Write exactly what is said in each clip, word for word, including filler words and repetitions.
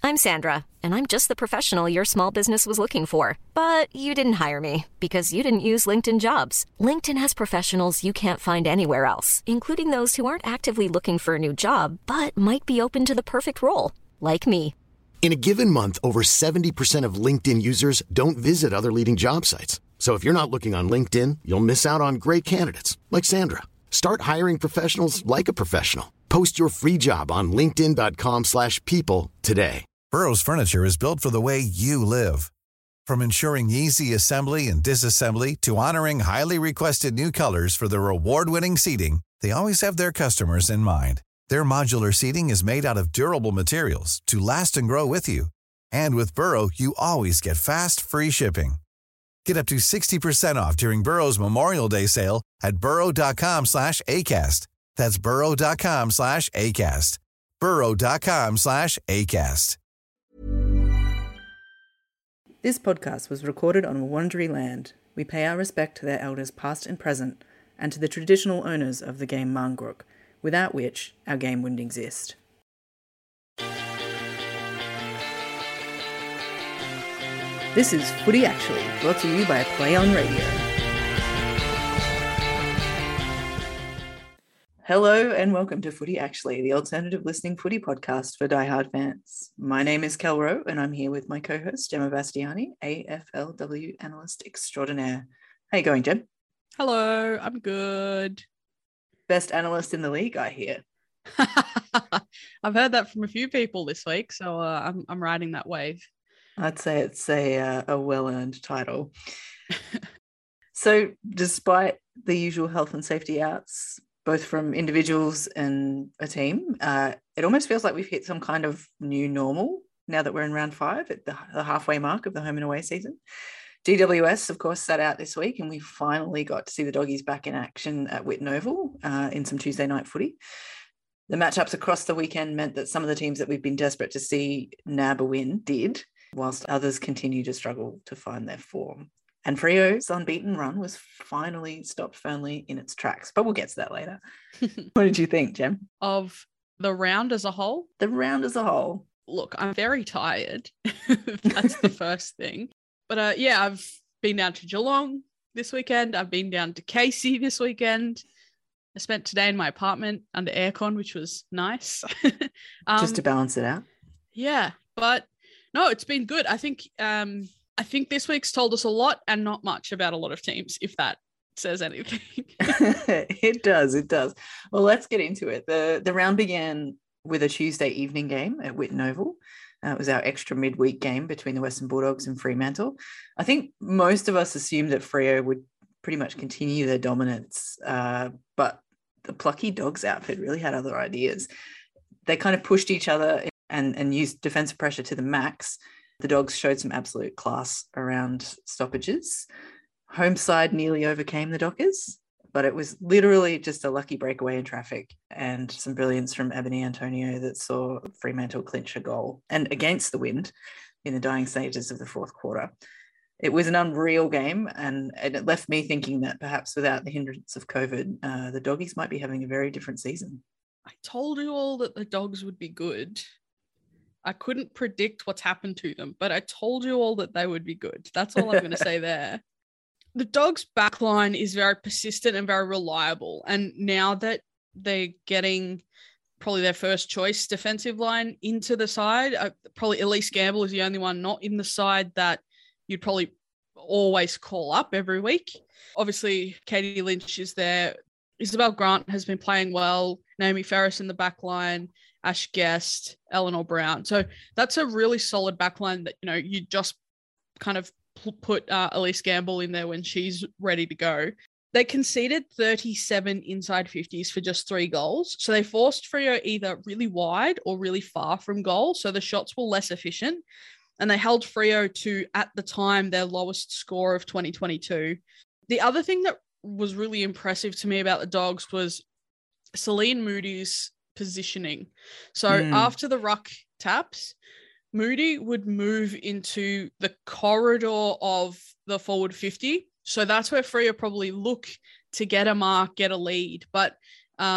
I'm Sandra, and I'm just the professional your small business was looking for. But you didn't hire me because you didn't use LinkedIn Jobs. LinkedIn has professionals you can't find anywhere else, including those who aren't actively looking for a new job, but might be open to the perfect role, like me. In a given month, over seventy percent of LinkedIn users don't visit other leading job sites. So if you're not looking on LinkedIn, you'll miss out on great candidates like Sandra. Start hiring professionals like a professional. Post your free job on linkedin dot com slash people today. Burrow's furniture is built for the way you live. From ensuring easy assembly and disassembly to honoring highly requested new colors for their award-winning seating, they always have their customers in mind. Their modular seating is made out of durable materials to last and grow with you. And with Burrow, you always get fast, free shipping. Get up to sixty percent off during Burrow's Memorial Day sale at burrow.com slash ACAST. That's burrow.com slash ACAST. burrow.com slash ACAST. This podcast was recorded on Wurundjeri land. We pay our respect to their elders past and present, and to the traditional owners of the game Mangruk, without which our game wouldn't exist. This is Footy Actually, brought to you by Play On Radio. Hello and welcome to Footy Actually, the alternative listening footy podcast for diehard fans. My name is Kel Rowe and I'm here with my co-host Gemma Bastiani, A F L W analyst extraordinaire. How you going, Gem? Hello, I'm good. Best analyst in the league, I hear. I've heard that from a few people this week, so uh, I'm I'm riding that wave. I'd say it's a uh, a well-earned title. So, despite the usual health and safety outs, both from individuals and a team, uh, it almost feels like we've hit some kind of new normal now that we're in round five at the, the halfway mark of the home and away season. G W S, of course, sat out this week, and we finally got to see the doggies back in action at Whitten Oval uh, in some Tuesday night footy. The matchups across the weekend meant that some of the teams that we've been desperate to see nab a win did, whilst others continue to struggle to find their form. And Freo's unbeaten run was finally stopped firmly in its tracks, but we'll get to that later. What did you think, Gem? Of the round as a whole? The round as a whole. Look, I'm very tired. That's the first thing. But uh, yeah, I've been down to Geelong this weekend. I've been down to Casey this weekend. I spent today in my apartment under aircon, which was nice. um, Just to balance it out. Yeah, but no, it's been good. I think um, I think this week's told us a lot and not much about a lot of teams, if that says anything. It does, it does. Well, let's get into it. The, the round began with a Tuesday evening game at Whitten Oval. Uh, it was our extra midweek game between the Western Bulldogs and Fremantle. I think most of us assumed that Freo would pretty much continue their dominance, uh, but the plucky Dogs outfit really had other ideas. They kind of pushed each other and, and used defensive pressure to the max. The Dogs showed some absolute class around stoppages. Home side nearly overcame the Dockers, but it was literally just a lucky breakaway in traffic and some brilliance from Ebony Antonio that saw Fremantle clinch a goal and against the wind in the dying stages of the fourth quarter. It was an unreal game, and, and it left me thinking that perhaps without the hindrance of COVID, uh, the Doggies might be having a very different season. I told you all that the Dogs would be good. I couldn't predict what's happened to them, but I told you all that they would be good. That's all I'm going to say there. The Dogs' backline is very persistent and very reliable. And now that they're getting probably their first choice defensive line into the side, uh, probably Elise Gamble is the only one not in the side that you'd probably always call up every week. Obviously, Katie Lynch is there. Isabel Grant has been playing well. Naomi Ferris in the back line, Ash Guest, Eleanor Brown. So that's a really solid back line that, you know, you just kind of put uh, Elise Gamble in there when she's ready to go. They conceded thirty-seven inside fifties for just three goals. So they forced Freo either really wide or really far from goal. So the shots were less efficient. And they held Freo to, at the time, their lowest score of twenty twenty-two. The other thing that was really impressive to me about the Dogs was Celine Moody's positioning. So mm. after the ruck taps, Moody would move into the corridor of the forward fifty. So that's where Freo probably look to get a mark, get a lead. But um,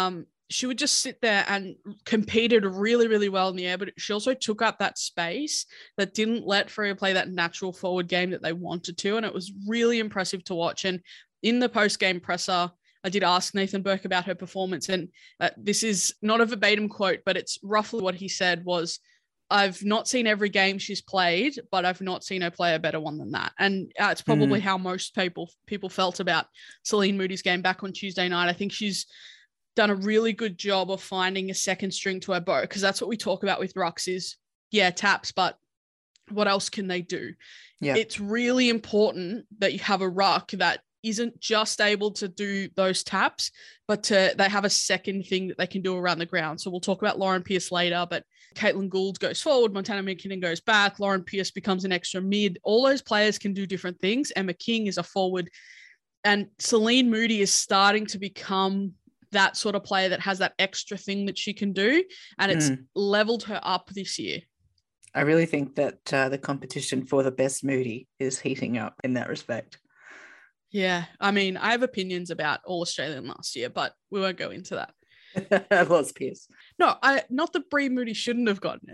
she would just sit there and competed really, really well in the air, but she also took up that space that didn't let Freo play that natural forward game that they wanted to. And it was really impressive to watch. And in the post-game presser, I did ask Nathan Burke about her performance. And uh, this is not a verbatim quote, but it's roughly what he said was, I've not seen every game she's played, but I've not seen her play a better one than that. And uh, it's probably mm. how most people people felt about Celine Moody's game back on Tuesday night. I think she's done a really good job of finding a second string to her bow, because that's what we talk about with rucks is, yeah, taps, but what else can they do? Yeah. It's really important that you have a ruck that isn't just able to do those taps, but to, they have a second thing that they can do around the ground. So we'll talk about Lauren Pearce later, but Caitlin Gould goes forward, Montana McKinnon goes back, Lauren Pearce becomes an extra mid. All those players can do different things. Emma King is a forward, and Celine Moody is starting to become that sort of player that has that extra thing that she can do, and it's mm. leveled her up this year. I really think that uh, the competition for the best Moody is heating up in that respect. Yeah, I mean, I have opinions about All Australian last year, but we won't go into that. Lots Pearce. No, I not that Bree Moody shouldn't have gotten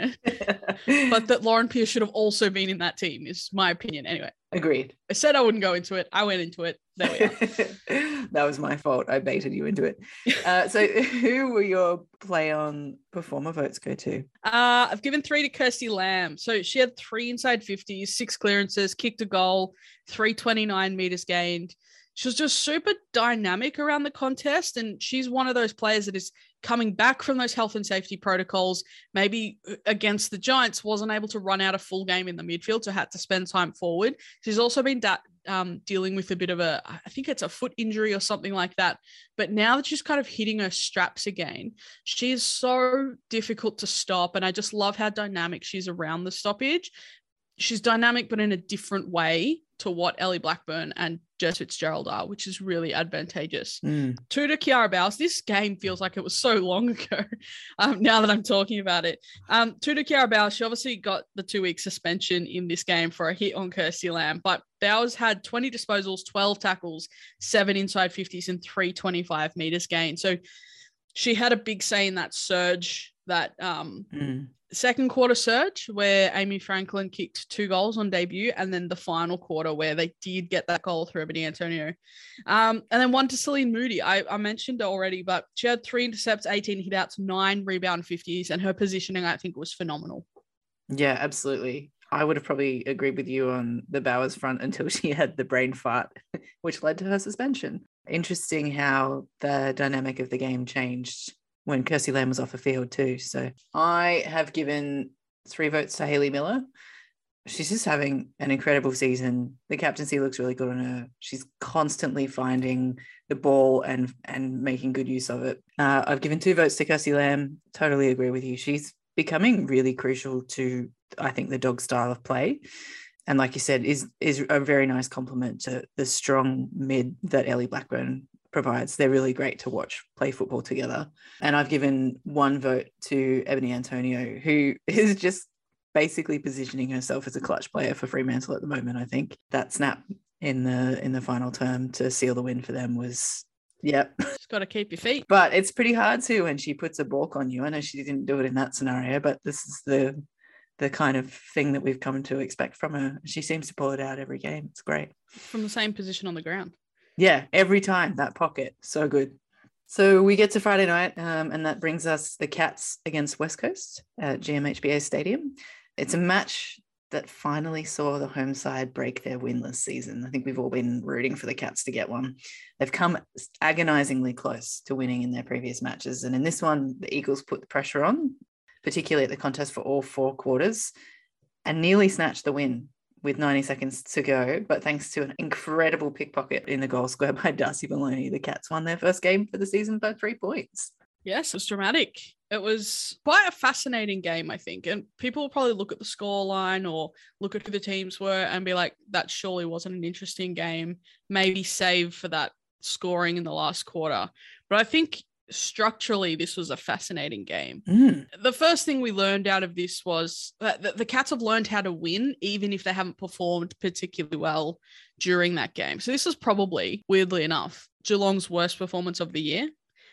it, but that Lauren Pearce should have also been in that team is my opinion. Anyway, agreed. I said I wouldn't go into it. I went into it. There we are. That was my fault. I baited you into it. Uh, so, who will your play on performer votes go to? Uh, I've given three to Kirsty Lamb. So she had three inside fifties, six clearances, kicked a goal, three twenty-nine meters gained. She was just super dynamic around the contest, and she's one of those players that is coming back from those health and safety protocols. Maybe against the Giants wasn't able to run out a full game in the midfield, so had to spend time forward. She's also been da- um, dealing with a bit of a, I think it's a foot injury or something like that. But now that she's kind of hitting her straps again, she is so difficult to stop, and I just love how dynamic she's around the stoppage. She's dynamic, but in a different way to what Ellie Blackburn and Jess Fitzgerald are, which is really advantageous. Mm. Two to Kiara Bowles. This game feels like it was so long ago um, now that I'm talking about it. Um, two to Kiara Bowles. She obviously got the two-week suspension in this game for a hit on Kirsty Lamb, but Bowles had twenty disposals, twelve tackles, seven inside fifties, and three twenty-five meters gained. So she had a big say in that surge, that um, mm. second quarter surge where Amy Franklin kicked two goals on debut, and then the final quarter where they did get that goal through Ebony Antonio. Um, and then one to Celine Moody. I, I mentioned it already, but she had three intercepts, eighteen hit-outs, nine rebound fifties, and her positioning, I think, was phenomenal. Yeah, absolutely. I would have probably agreed with you on the Bowers front until she had the brain fart, which led to her suspension. Interesting how the dynamic of the game changed when Kirsty Lamb was off the field too. So I have given three votes to Hayley Miller. She's just having an incredible season. The captaincy looks really good on her. She's constantly finding the ball and and making good use of it. Uh, I've given two votes to Kirsty Lamb. Totally agree with you. She's becoming really crucial to, I think, the dog style of play. And like you said, is is a very nice compliment to the strong mid that Ellie Blackburn provides. They're really great to watch play football together. And I've given one vote to Ebony Antonio, who is just basically positioning herself as a clutch player for Fremantle at the moment. I think that snap in the in the final term to seal the win for them was, yep. Just got to keep your feet. But it's pretty hard to when she puts a balk on you. I know she didn't do it in that scenario, but this is the the kind of thing that we've come to expect from her. She seems to pull it out every game. It's great. From the same position on the ground. Yeah, every time, that pocket. So good. So we get to Friday night, um, and that brings us the Cats against West Coast at G M H B A Stadium. It's a match that finally saw the home side break their winless season. I think we've all been rooting for the Cats to get one. They've come agonizingly close to winning in their previous matches. And in this one, the Eagles put the pressure on, particularly at the contest for all four quarters, and nearly snatched the win with ninety seconds to go. But thanks to an incredible pickpocket in the goal square by Darcy Maloney, the Cats won their first game for the season by three points. Yes, it was dramatic. It was quite a fascinating game, I think. And people will probably look at the scoreline or look at who the teams were and be like, that surely wasn't an interesting game. Maybe save for that scoring in the last quarter. But I think structurally, this was a fascinating game. Mm. The first thing we learned out of this was that the, the Cats have learned how to win, even if they haven't performed particularly well during that game. So this is probably, weirdly enough, Geelong's worst performance of the year.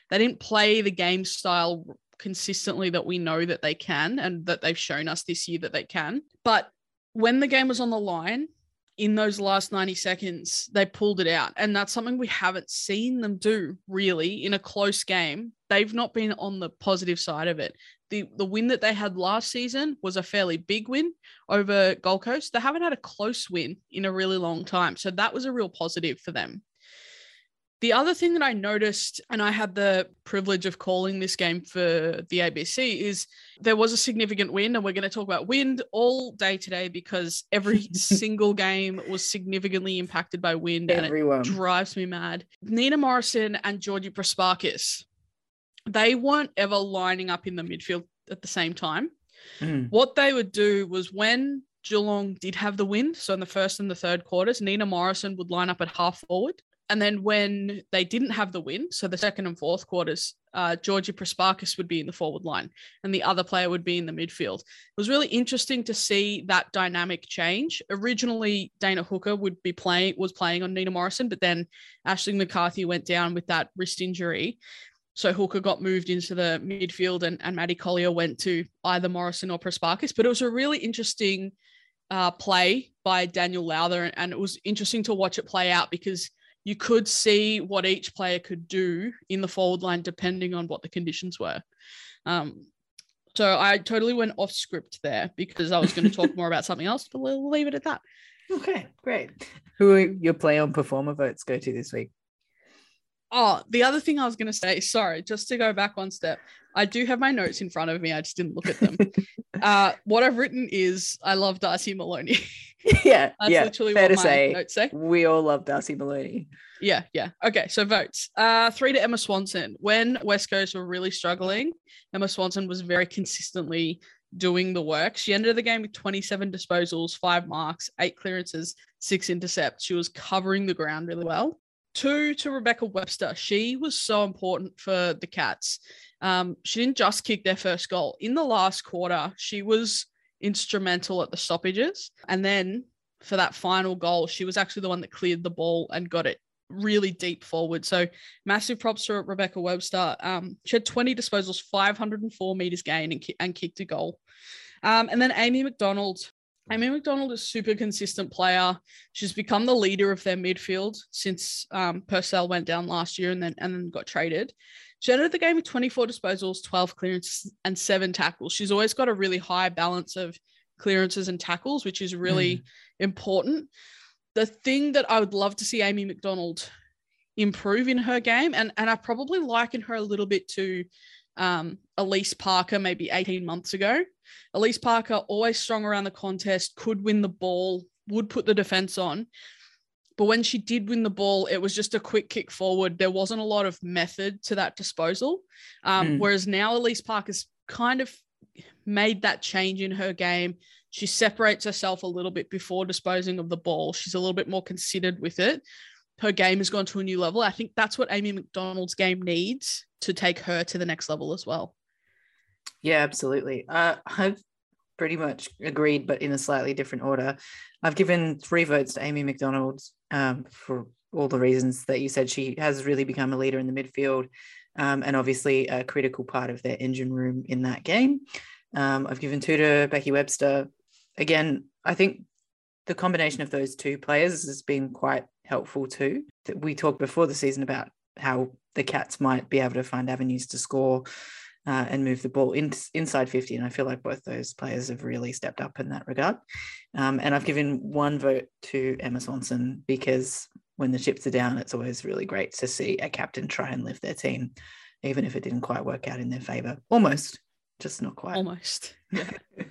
They didn't play the game style consistently that we know that they can and that they've shown us this year that they can. But when the game was on the line, in those last ninety seconds, they pulled it out. And that's something we haven't seen them do really in a close game. They've not been on the positive side of it. The the win that they had last season was a fairly big win over Gold Coast. They haven't had a close win in a really long time. So that was a real positive for them. The other thing that I noticed, and I had the privilege of calling this game for the A B C, is there was a significant wind, and we're going to talk about wind all day today because every single game was significantly impacted by wind. Everyone. And it drives me mad. Nina Morrison and Georgie Prasparkas, they weren't ever lining up in the midfield at the same time. Mm. What they would do was when Geelong did have the wind, so in the first and the third quarters, Nina Morrison would line up at half forward. And then when they didn't have the win, so the second and fourth quarters, uh, Georgie Prasparkas would be in the forward line and the other player would be in the midfield. It was really interesting to see that dynamic change. Originally, Dana Hooker would be playing, was playing on Nina Morrison, but then Ashling McCarthy went down with that wrist injury. So Hooker got moved into the midfield and, and Maddie Collier went to either Morrison or Prasparkas. But it was a really interesting uh, play by Daniel Lowther, and, and it was interesting to watch it play out because you could see what each player could do in the forward line depending on what the conditions were. Um, so I totally went off script there because I was going to talk more about something else, but we'll leave it at that. Okay, great. Who are your play on performer votes go to this week? Oh, the other thing I was going to say, sorry, just to go back one step, I do have my notes in front of me. I just didn't look at them. uh, what I've written is I love Darcy Maloney. Yeah, That's yeah. literally Fair what to my say, notes say. We all love Darcy Maloney. Yeah, yeah. Okay, so votes. Uh, three to Emma Swanson. When West Coast were really struggling, Emma Swanson was very consistently doing the work. She ended the game with twenty-seven disposals, five marks, eight clearances, six intercepts. She was covering the ground really well. Two to Rebecca Webster. She was so important for the Cats. Um, she didn't just kick their first goal. In the last quarter, she was instrumental at the stoppages. And then for that final goal, she was actually the one that cleared the ball and got it really deep forward. So massive props to Rebecca Webster. Um, she had twenty disposals, five hundred four meters gain and, ki- and kicked a goal. Um, and then Amy McDonald. Amy McDonald is a super consistent player. She's become the leader of their midfield since um, Purcell went down last year and then and then got traded. She ended the game with twenty-four disposals, twelve clearances, and seven tackles. She's always got a really high balance of clearances and tackles, which is really mm. important. The thing that I would love to see Amy McDonald improve in her game, and, and I probably liken her a little bit to um, Elise Parker maybe eighteen months ago. Elise Parker, always strong around the contest, could win the ball, would put the defense on. But when she did win the ball, it was just a quick kick forward. There wasn't a lot of method to that disposal. Um, mm. Whereas now Elise Parker's kind of made that change in her game. She separates herself a little bit before disposing of the ball. She's a little bit more considered with it. Her game has gone to a new level. I think that's what Amy McDonald's game needs to take her to the next level as well. Yeah, absolutely. Uh, I've pretty much agreed, but in a slightly different order. I've given three votes to Amy McDonald um, for all the reasons that you said. She has really become a leader in the midfield um, and obviously a critical part of their engine room in that game. Um, I've given two to Becky Webster. Again, I think the combination of those two players has been quite helpful too. We talked before the season about how the Cats might be able to find avenues to score uh, and move the ball in, inside fifty. And I feel like both those players have really stepped up in that regard. Um, and I've given one vote to Emma Swanson because when the chips are down, it's always really great to see a captain try and lift their team, even if it didn't quite work out in their favour. Almost, just not quite. Almost, yeah.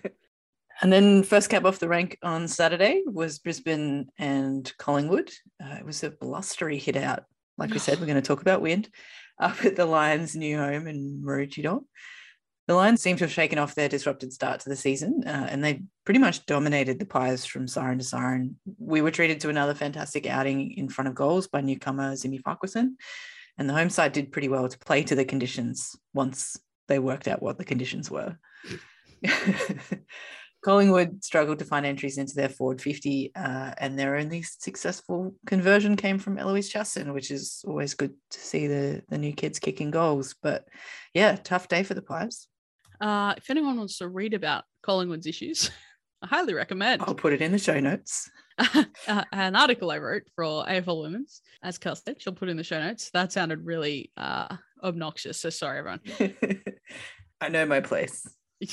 And then first cab off the rank on Saturday was Brisbane and Collingwood. Uh, it was a blustery hit out. Like we said, we're going to talk about wind up at the Lions' new home in Maroochydore. The Lions seem to have shaken off their disrupted start to the season uh, and they pretty much dominated the Pies from siren to siren. We were treated to another fantastic outing in front of goals by newcomer Zimi Farquharson, and the home side did pretty well to play to the conditions once they worked out what the conditions were. Collingwood struggled to find entries into their forward fifty, uh, and their only successful conversion came from Eloise Chasson, which is always good to see the, the new kids kicking goals. But yeah, tough day for the Pies. Uh, if anyone wants to read about Collingwood's issues, I highly recommend. I'll put it in the show notes. uh, an article I wrote for A F L Women's, as Kel said, she'll put in the show notes. That sounded really uh, obnoxious, so sorry, everyone. I know my place.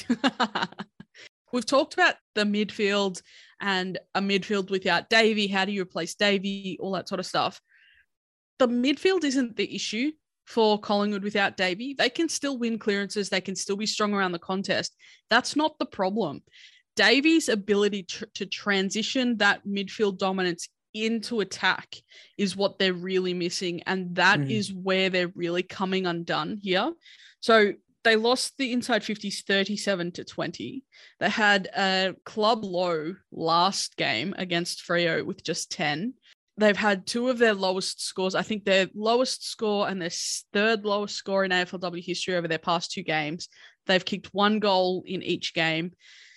We've talked about the midfield and a midfield without Davey. How do you replace Davey? All that sort of stuff. The midfield isn't the issue for Collingwood without Davey. They can still win clearances. They can still be strong around the contest. That's not the problem. Davey's ability tr- to transition that midfield dominance into attack is what they're really missing. And that mm. is where they're really coming undone here. So they lost the inside fifties thirty-seven to twenty. They had a club low last game against Freo with just ten. They've had two of their lowest scores. I think their lowest score and their third lowest score in A F L W history over their past two games. They've kicked one goal in each game.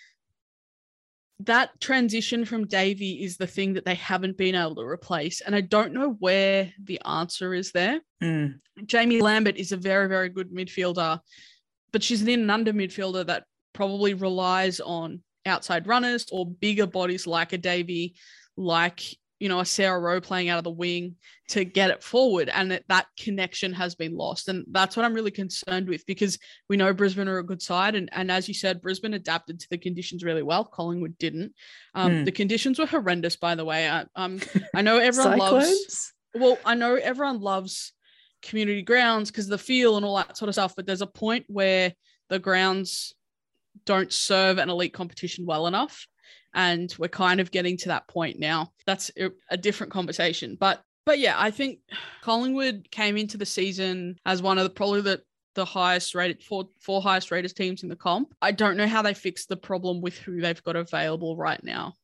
That transition from Davey is the thing that they haven't been able to replace. And I don't know where the answer is there. Mm. Jamie Lambert is a very, very good midfielder, but she's an in and under midfielder that probably relies on outside runners or bigger bodies like a Davey, like, you know, a Sarah Rowe playing out of the wing to get it forward. And that, that connection has been lost. And that's what I'm really concerned with, because we know Brisbane are a good side. And, and as you said, Brisbane adapted to the conditions really well. Collingwood didn't. Um, mm. The conditions were horrendous, by the way. I, um, I know everyone loves, well, I know everyone loves community grounds because the feel and all that sort of stuff. But there's a point where the grounds don't serve an elite competition well enough. And we're kind of getting to that point now. That's a different conversation. But but yeah, I think Collingwood came into the season as one of the probably the, the highest rated, four, four highest rated teams in the comp. I don't know how they fix the problem with who they've got available right now.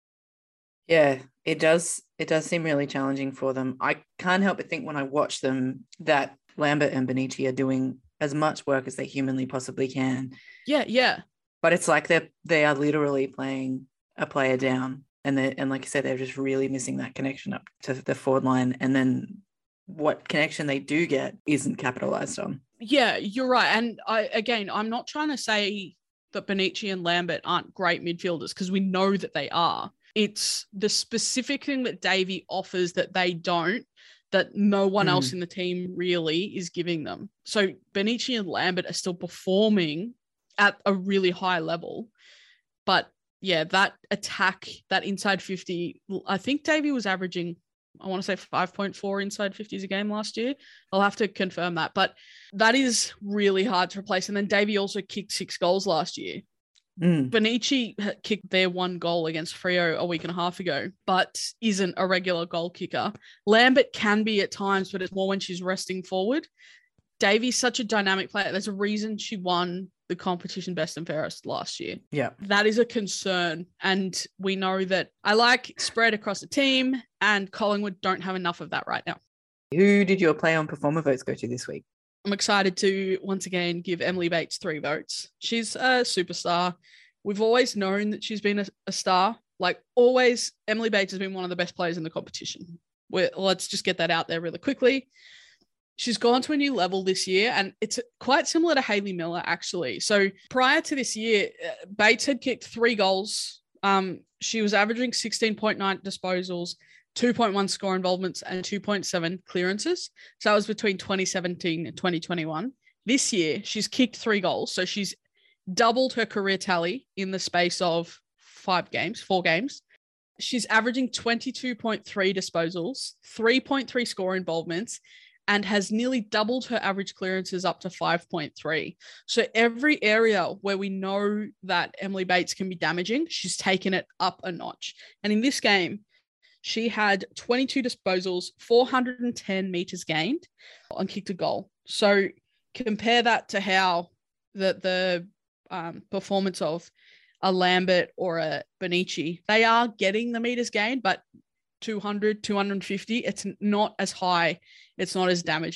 Yeah, it does. It does seem really challenging for them. I can't help but think when I watch them that Lambert and Benici are doing as much work as they humanly possibly can. Yeah, yeah. But it's like they're they are literally playing a player down, and they and like I said, they're just really missing that connection up to the forward line, and then what connection they do get isn't capitalized on. Yeah, you're right. And I again, I'm not trying to say that Benici and Lambert aren't great midfielders, because we know that they are. It's the specific thing that Davey offers that they don't, that no one mm. else in the team really is giving them. So Benici and Lambert are still performing at a really high level, but yeah, that attack, that inside fifty, I think Davey was averaging, I want to say five point four inside fifties a game last year. I'll have to confirm that, but that is really hard to replace. And then Davey also kicked six goals last year. Mm. Benici kicked their one goal against Freo a week and a half ago, but isn't a regular goal kicker. Lambert can be at times, but it's more when she's resting forward. Davey's such a dynamic player. There's a reason she won the competition best and fairest last year. Yeah. That is a concern. And we know that I like spread across the team, and Collingwood don't have enough of that right now. Who did your play on performer votes go to this week? I'm excited to once again give Emily Bates three votes. She's a superstar. We've always known that she's been a, a star. Like always, Emily Bates has been one of the best players in the competition. We're, let's just get that out there really quickly. She's gone to a new level this year, and it's quite similar to Hayley Miller, actually. So prior to this year, Bates had kicked three goals. Um, she was averaging sixteen point nine disposals, two point one score involvements, and two point seven clearances. So that was between twenty seventeen and twenty twenty-one. This year, she's kicked three goals. So she's doubled her career tally in the space of five games, four games. She's averaging twenty-two point three disposals, three point three score involvements, and has nearly doubled her average clearances up to five point three. So every area where we know that Emily Bates can be damaging, she's taken it up a notch. And in this game, she had twenty-two disposals, four hundred ten meters gained, and kicked a goal. So compare that to how the, the um, performance of a Lambert or a Benici, they are getting the meters gained, but two hundred, two hundred fifty, it's not as high. It's not as damaging.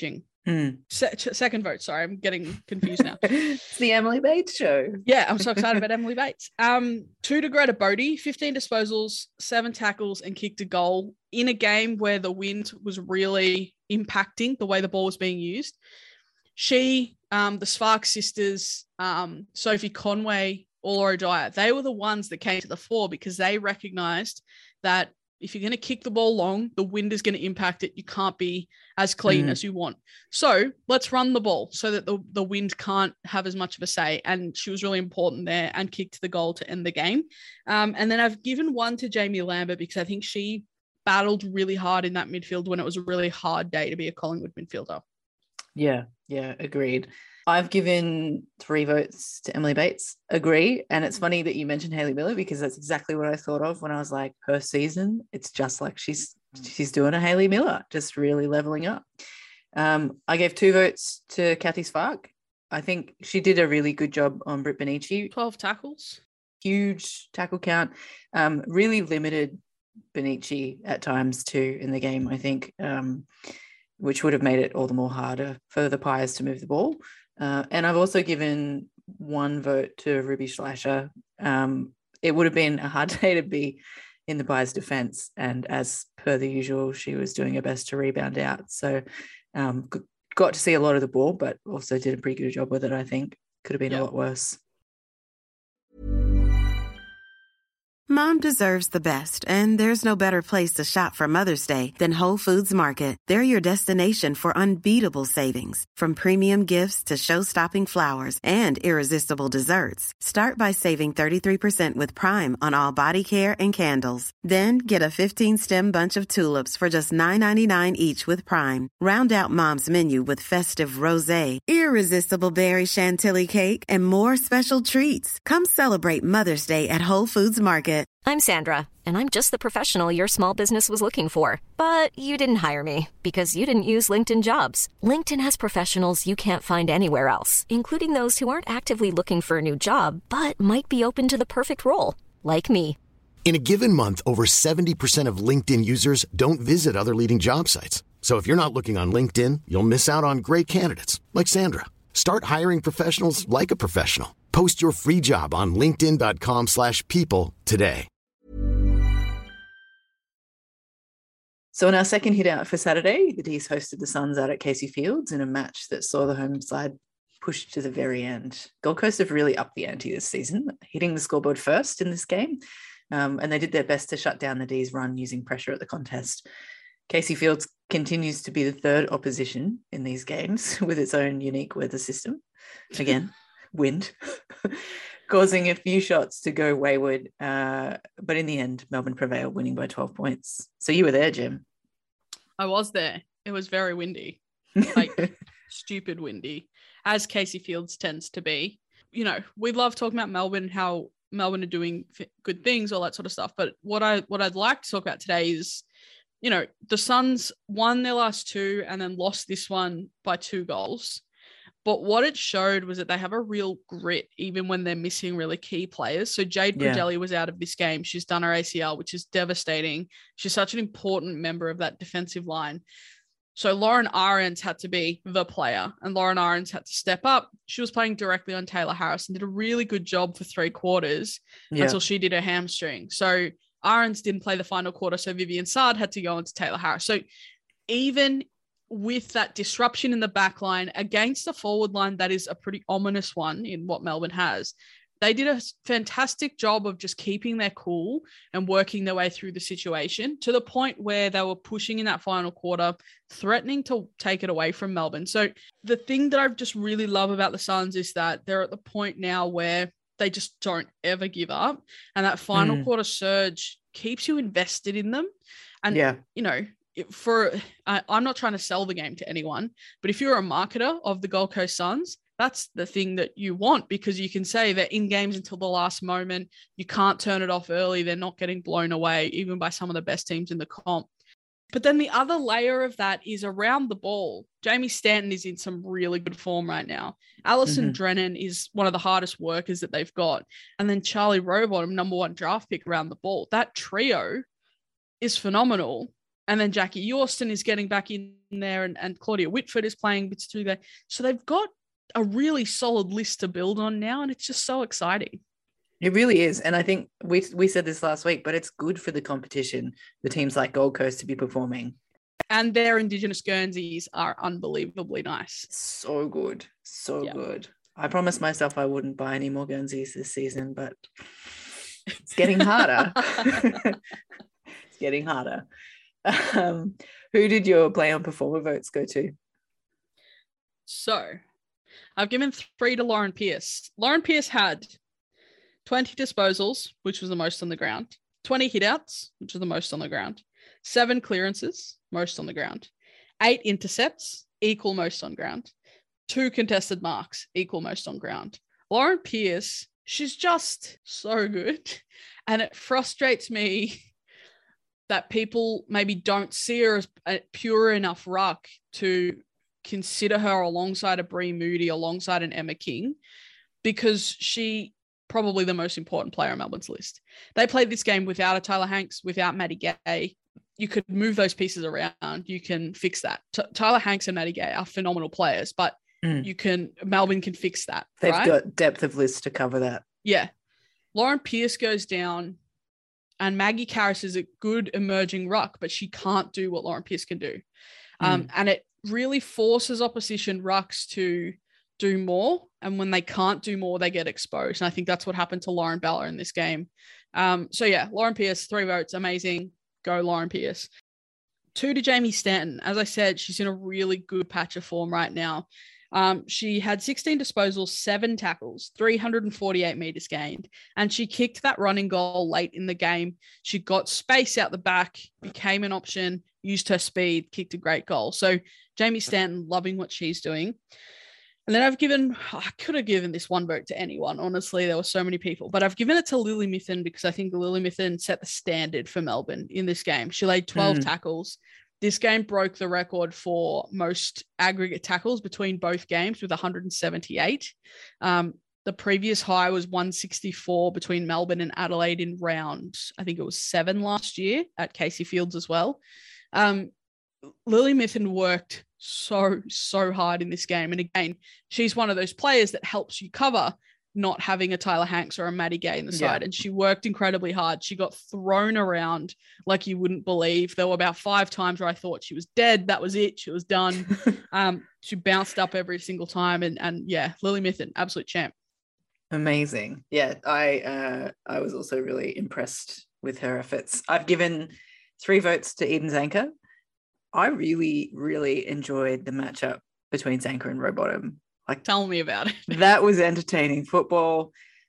Mm. Se- second vote. Sorry, I'm getting confused now. It's the Emily Bates show. Yeah, I'm so excited about Emily Bates. Um, two to Greta Bodie, fifteen disposals, seven tackles, and kicked a goal in a game where the wind was really impacting the way the ball was being used. She, um, the Sparks sisters, um, Sophie Conway, Ola O'Dwyer, they were the ones that came to the fore because they recognised that if you're going to kick the ball long, the wind is going to impact it. You can't be as clean mm. as you want. So let's run the ball so that the, the wind can't have as much of a say. And she was really important there and kicked the goal to end the game. Um, and then I've given one to Jamie Lambert because I think she battled really hard in that midfield when it was a really hard day to be a Collingwood midfielder. Yeah, yeah, agreed. I've given three votes to Emily Bates. Agree. And it's funny that you mentioned Hayley Miller because that's exactly what I thought of when I was like, her season, it's just like she's she's doing a Hayley Miller, just really leveling up. Um, I gave two votes to Kathy Spark. I think she did a really good job on Britt Benici. twelve tackles. Huge tackle count. Um, really limited Benici at times too in the game, I think, um, which would have made it all the more harder for the Pies to move the ball. Uh, and I've also given one vote to Ruby Schlasher. Um, it would have been a hard day to be in the Pies' defence, and as per the usual, she was doing her best to rebound out. So um, got to see a lot of the ball, but also did a pretty good job with it, I think. Could have been yep. a lot worse. Mom deserves the best, and there's no better place to shop for Mother's Day than Whole Foods Market. They're your destination for unbeatable savings, from premium gifts to show-stopping flowers and irresistible desserts. Start by saving thirty-three percent with Prime on all body care and candles. Then get a fifteen-stem bunch of tulips for just nine ninety-nine each with Prime. Round out Mom's menu with festive rosé, irresistible berry chantilly cake, and more special treats. Come celebrate Mother's Day at Whole Foods Market. I'm Sandra, and I'm just the professional your small business was looking for. But you didn't hire me because you didn't use LinkedIn Jobs. LinkedIn has professionals you can't find anywhere else, including those who aren't actively looking for a new job, but might be open to the perfect role, like me. In a given month, over seventy percent of LinkedIn users don't visit other leading job sites. So if you're not looking on LinkedIn, you'll miss out on great candidates like Sandra. Start hiring professionals like a professional. Post your free job on linkedin.com slash people today. So in our second hit out for Saturday, the D's hosted the Suns out at Casey Fields in a match that saw the home side pushed to the very end. Gold Coast have really upped the ante this season, hitting the scoreboard first in this game, um, and they did their best to shut down the D's run using pressure at the contest. Casey Fields continues to be the third opposition in these games with its own unique weather system. Again, wind, causing a few shots to go wayward. Uh, but in the end, Melbourne prevailed, winning by twelve points. So you were there, Jim. I was there. It was very windy, like stupid windy, as Casey Fields tends to be. You know, we love talking about Melbourne, how Melbourne are doing f- good things, all that sort of stuff. But what I what I'd like to talk about today is, you know, the Suns won their last two and then lost this one by two goals. But what it showed was that they have a real grit, even when they're missing really key players. So Jade Yeah. Prudelli was out of this game. She's done her A C L, which is devastating. She's such an important member of that defensive line. So Lauren Ahrens had to be the player, and Lauren Ahrens had to step up. She was playing directly on Taylor Harris and did a really good job for three quarters Yeah. until she did her hamstring. So Ahrens didn't play the final quarter, so Vivian Sard had to go into Taylor Harris. So even with that disruption in the back line against a forward line that is a pretty ominous one in what Melbourne has, they did a fantastic job of just keeping their cool and working their way through the situation to the point where they were pushing in that final quarter, threatening to take it away from Melbourne. So the thing that I just really love about the Suns is that they're at the point now where they just don't ever give up. And that final Mm. quarter surge keeps you invested in them. And, Yeah. you know, it- for uh, I'm not trying to sell the game to anyone, but if you're a marketer of the Gold Coast Suns, that's the thing that you want, because you can say they're in games until the last moment. You can't turn it off early. They're not getting blown away, even by some of the best teams in the comp. But then the other layer of that is around the ball. Jamie Stanton is in some really good form right now. Alison Mhm. Drennan is one of the hardest workers that they've got. And then Charlie Rowbottom, number one draft pick around the ball. That trio is phenomenal. And then Jackie Yorston is getting back in there, and, and Claudia Whitford is playing bits through there. So they've got a really solid list to build on now, and it's just so exciting. It really is. And I think we we said this last week, but it's good for the competition, the teams like Gold Coast to be performing. And their Indigenous Guernseys are unbelievably nice. So good. So yeah. good. I promised myself I wouldn't buy any more Guernseys this season, but it's getting harder. It's getting harder. Um, who did your play on performer votes go to? So I've given three to Lauren Pearce. Lauren Pearce had twenty disposals, which was the most on the ground, twenty hitouts, which was the most on the ground, seven clearances, most on the ground, eight intercepts, equal most on ground, two contested marks, equal most on ground. Lauren Pearce, she's just so good. And it frustrates me that people maybe don't see her as a pure enough ruck to consider her alongside a Bree Moody, alongside an Emma King, because she probably the most important player on Melbourne's list. They played this game without a Tyler Hanks, without Maddie Gay. You could move those pieces around. You can fix that. T- Tyler Hanks and Maddie Gay are phenomenal players, but mm. you can, Melbourne can fix that. They've right? got depth of list to cover that. Yeah. Lauren Pearce goes down, and Maggie Karras is a good emerging ruck, but she can't do what Lauren Pearce can do. Mm. Um, and it really forces opposition rucks to do more. And when they can't do more, they get exposed. And I think that's what happened to Lauren Bella in this game. Um, so yeah, Lauren Pearce, three votes. Amazing. Go Lauren Pearce. Two to Jamie Stanton. As I said, she's in a really good patch of form right now. Um, she had sixteen disposals, seven tackles, three hundred forty-eight meters gained, and she kicked that running goal late in the game. She got space out the back, became an option, used her speed, kicked a great goal. So Jamie Stanton, loving what she's doing. And then I've given, I could have given this one vote to anyone. Honestly, there were so many people, but I've given it to Lily Mithen because I think Lily Mithen set the standard for Melbourne in this game. She laid twelve mm. tackles. This game broke the record for most aggregate tackles between both games with one hundred seventy-eight. Um, the previous high was one sixty-four between Melbourne and Adelaide in round, I think it was seven last year at Casey Fields as well. Um, Lily Mithen worked so, so hard in this game. And again, she's one of those players that helps you cover not having a Tyler Hanks or a Maddie Gay in the side. Yeah. And she worked incredibly hard. She got thrown around like you wouldn't believe. There were about five times where I thought she was dead. That was it. She was done. um, she bounced up every single time. And, and yeah, Lily Mithen, absolute champ. Amazing. Yeah, I uh, I was also really impressed with her efforts. I've given three votes to Eden Zanker. I really, really enjoyed the matchup between Zanker and Rowbottom. Like, tell me about it. That was entertaining football.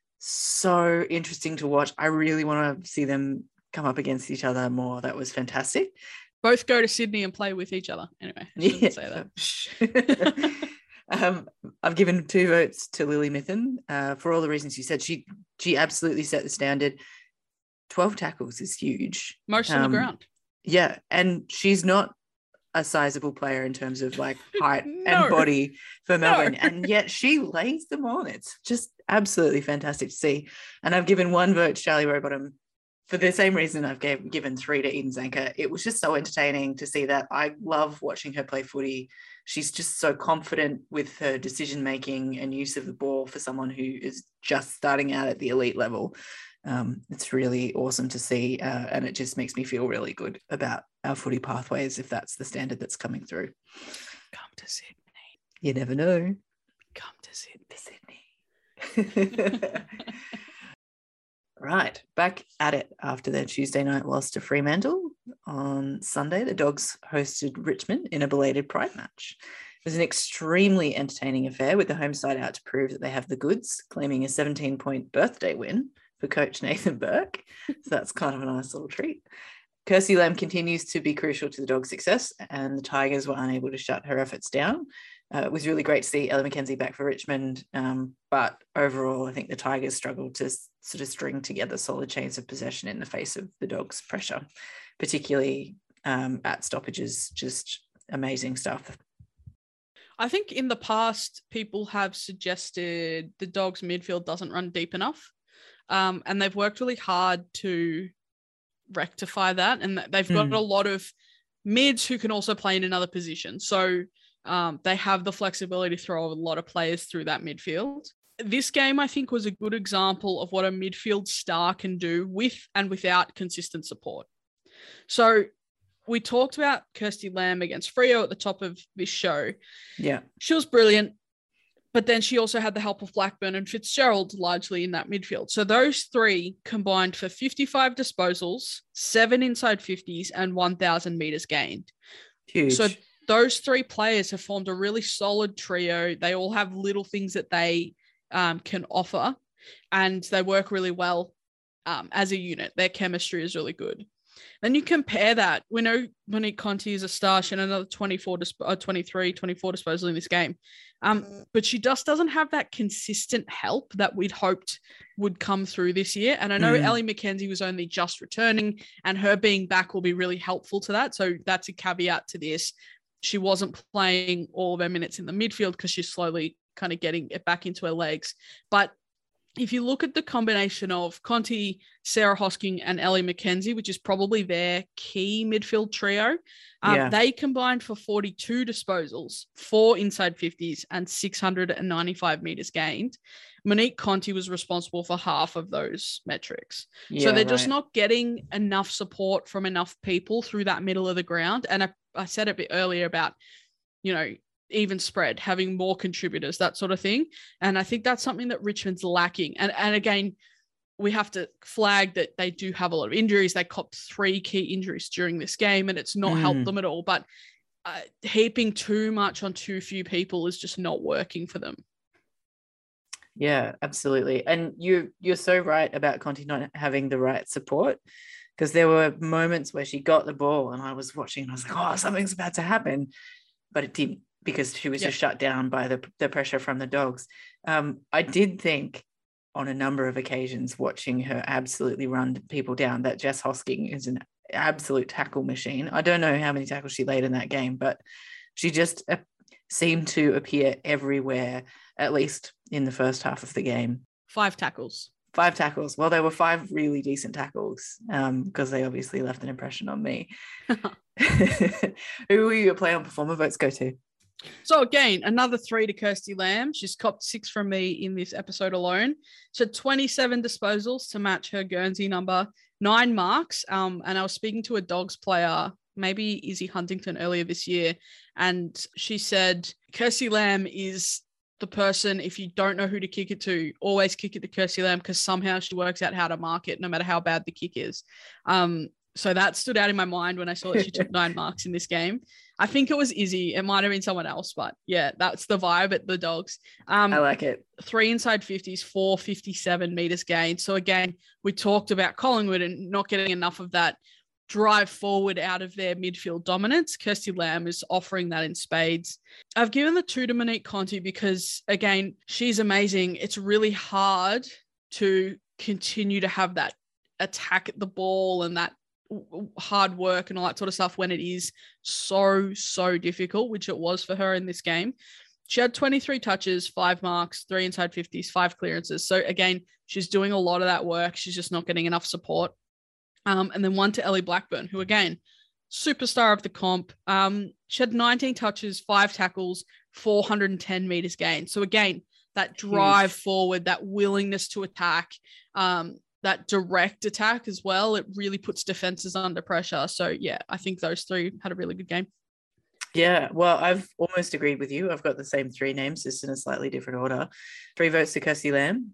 So interesting to watch. I really want to see them come up against each other more. That was fantastic. Both go to Sydney and play with each other. Anyway, I shouldn't yeah. say that. um, I've given two votes to Lily Mithen uh, for all the reasons you said. She she absolutely set the standard. twelve tackles is huge. Most on um, the ground. Yeah, and she's not a sizable player in terms of like height no. and body for Melbourne. No. And yet she lays them on. It's just absolutely fantastic to see. And I've given one vote to Charlie Rowbottom for the same reason I've gave, given three to Eden Zanker. It was just so entertaining to see that. I love watching her play footy. She's just so confident with her decision-making and use of the ball for someone who is just starting out at the elite level. Um, it's really awesome to see, uh, and it just makes me feel really good about our footy pathways if that's the standard that's coming through. Come to Sydney. You never know. Come to Sydney. Sydney. Right, back at it after their Tuesday night loss to Fremantle. On Sunday, the Dogs hosted Richmond in a belated Pride match. It was an extremely entertaining affair with the home side out to prove that they have the goods, claiming a seventeen-point birthday win for coach Nathan Burke. So that's kind of a nice little treat. Kirsty Lamb continues to be crucial to the Dogs' success, and the Tigers were unable to shut her efforts down. Uh, it was really great to see Ellie McKenzie back for Richmond, um, but overall, I think the Tigers struggled to s- sort of string together solid chains of possession in the face of the Dogs' pressure, particularly um, at stoppages. Just amazing stuff. I think in the past, people have suggested the Dogs' midfield doesn't run deep enough. Um, and they've worked really hard to rectify that. And they've got mm. a lot of mids who can also play in another position. So um, they have the flexibility to throw a lot of players through that midfield. This game, I think, was a good example of what a midfield star can do with and without consistent support. So we talked about Kirsty Lamb against Freo at the top of this show. Yeah. She was brilliant, but then she also had the help of Blackburn and Fitzgerald largely in that midfield. So those three combined for fifty-five disposals, seven inside fifties, and one thousand metres gained. Huge. So those three players have formed a really solid trio. They all have little things that they um, can offer, and they work really well um, as a unit. Their chemistry is really good. Then you compare that. We know Monique Conti is a star. She had another twenty-four, uh, twenty-three, twenty-four disposal in this game. Um, but she just doesn't have that consistent help that we'd hoped would come through this year. And I know mm. Ellie McKenzie was only just returning, and her being back will be really helpful to that. So that's a caveat to this. She wasn't playing all of her minutes in the midfield because she's slowly kind of getting it back into her legs. But if you look at the combination of Conti, Sarah Hosking, and Ellie McKenzie, which is probably their key midfield trio, um, yeah. they combined for forty-two disposals, four inside fifties, and six hundred ninety-five metres gained. Monique Conti was responsible for half of those metrics. Yeah, so they're right. just not getting enough support from enough people through that middle of the ground. And I, I said a bit earlier about, you know, even spread, having more contributors, that sort of thing. And I think that's something that Richmond's lacking. And, and again, we have to flag that they do have a lot of injuries. They copped three key injuries during this game, and it's not mm. helped them at all. But uh, heaping too much on too few people is just not working for them. Yeah, absolutely. And you, you're so right about Conti not having the right support, because there were moments where she got the ball and I was watching and I was like, oh, something's about to happen. But it didn't, because she was yep. just shut down by the, the pressure from the dogs. Um, I did think on a number of occasions watching her absolutely run people down that Jess Hosking is an absolute tackle machine. I don't know how many tackles she laid in that game, but she just uh, seemed to appear everywhere, at least in the first half of the game. Five tackles. Five tackles. Well, there were five really decent tackles um, because they obviously left an impression on me. Who will your play on performer votes go to? So again, another three to Kirsty Lamb. She's copped six from me in this episode alone. So twenty-seven disposals to match her Guernsey number, nine marks. Um, and I was speaking to a Dogs player, maybe Izzy Huntington, earlier this year, and she said Kirsty Lamb is the person, if you don't know who to kick it to, always kick it to Kirsty Lamb, because somehow she works out how to mark it no matter how bad the kick is. Um, so that stood out in my mind when I saw that she took nine marks in this game. I think it was Izzy. It might have been someone else, but yeah, that's the vibe at the Dogs. Um, I like it. Three inside fifties, four fifty-seven metres gained. So again, we talked about Collingwood and not getting enough of that drive forward out of their midfield dominance. Kirsty Lamb is offering that in spades. I've given the two to Monique Conti because, again, she's amazing. It's really hard to continue to have that attack at the ball and that hard work and all that sort of stuff when it is so, so difficult, which it was for her in this game. She had twenty-three touches, five marks, three inside fifties, five clearances. So again, she's doing a lot of that work. She's just not getting enough support. Um, and then one to Ellie Blackburn, who again, superstar of the comp. Um, she had nineteen touches, five tackles, four hundred ten meters gained. So again, that drive Huge. forward, that willingness to attack, um, that direct attack as well. It really puts defenses under pressure. So yeah, I think those three had a really good game. Yeah, well, I've almost agreed with you. I've got the same three names, just in a slightly different order. Three votes to Kirsty Lamb.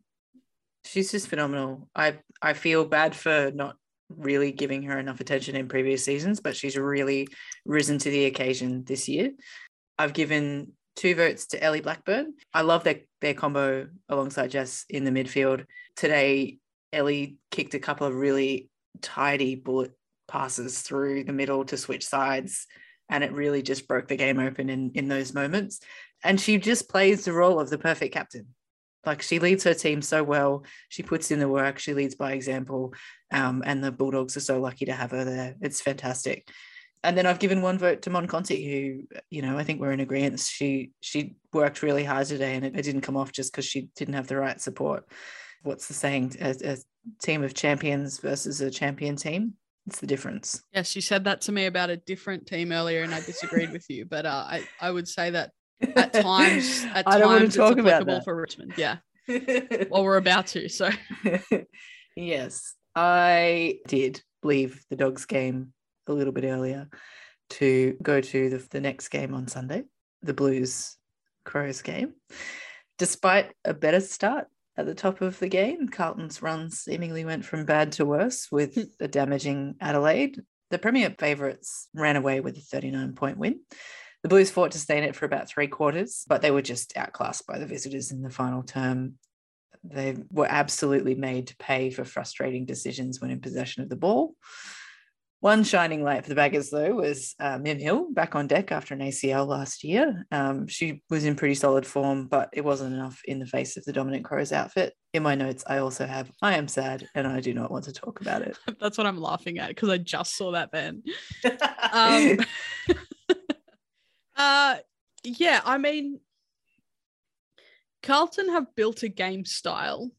She's just phenomenal. I, I feel bad for not really giving her enough attention in previous seasons, but she's really risen to the occasion this year. I've given two votes to Ellie Blackburn. I love their, their combo alongside Jess in the midfield. Today, Ellie kicked a couple of really tidy bullet passes through the middle to switch sides, and it really just broke the game open in, in those moments. And she just plays the role of the perfect captain. Like, she leads her team so well. She puts in the work. She leads by example. Um, and the Bulldogs are so lucky to have her there. It's fantastic. And then I've given one vote to Mon Conti, who, you know, I think we're in agreement. She she worked really hard today, and it, it didn't come off just because she didn't have the right support. What's the saying? A, a team of champions versus a champion team. It's the difference. Yes, you said that to me about a different team earlier, and I disagreed with you. But uh, I, I would say that at times, at I don't want to times, talk it's about applicable that. for Richmond. Yeah. Well, we're about to. So yes, I did leave the Dogs game a little bit earlier to go to the, the next game on Sunday, the Blues Crows game. Despite a better start at the top of the game, Carlton's run seemingly went from bad to worse with a damaging Adelaide. The Premier favourites ran away with a thirty-nine point win. The Blues fought to stay in it for about three quarters, but they were just outclassed by the visitors in the final term. They were absolutely made to pay for frustrating decisions when in possession of the ball. One shining light for the Baggers, though, was uh, Mim Hill back on deck after an A C L last year. Um, she was in pretty solid form, but it wasn't enough in the face of the dominant Crows outfit. In my notes, I also have, I am sad and I do not want to talk about it. That's what I'm laughing at because I just saw that then. um, uh, yeah, I mean, Carlton have built a game style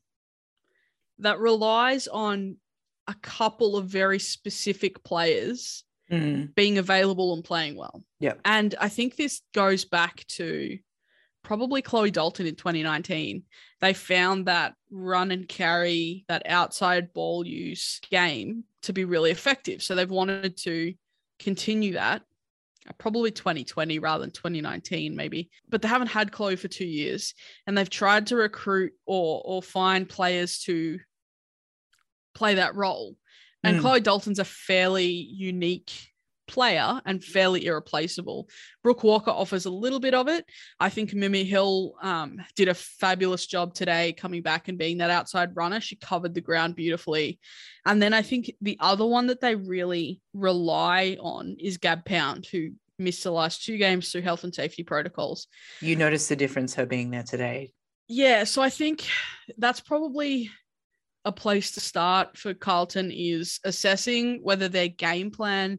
that relies on a couple of very specific players mm. being available and playing well. Yeah. And I think this goes back to probably Chloe Dalton in twenty nineteen. They found that run and carry, that outside ball use game to be really effective. So they've wanted to continue that, probably twenty twenty rather than twenty nineteen maybe. But they haven't had Chloe for two years and they've tried to recruit or or find players to play that role. And mm. Chloe Dalton's a fairly unique player and fairly irreplaceable. Brooke Walker offers a little bit of it. I think Mimi Hill um, did a fabulous job today coming back and being that outside runner. She covered the ground beautifully. And then I think the other one that they really rely on is Gab Pound, who missed the last two games through health and safety protocols. You noticed the difference her being there today. Yeah, so I think that's probably a place to start for Carlton, is assessing whether their game plan